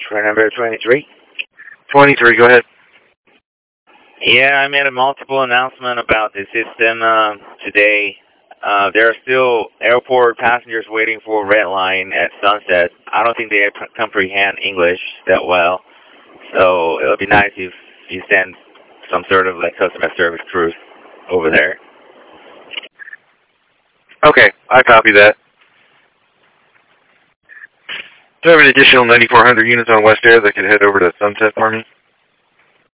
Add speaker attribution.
Speaker 1: for number 23.
Speaker 2: 23, go ahead.
Speaker 1: Yeah, I made a multiple announcement about the system today. There are still airport passengers waiting for Red Line at Sunset. I don't think they comprehend English that well, so it would be nice if you send some sort of like customer service crews over there.
Speaker 2: Okay, I copy that. Do you have an additional 9,400 units on West Air that could head over to Sunset for me?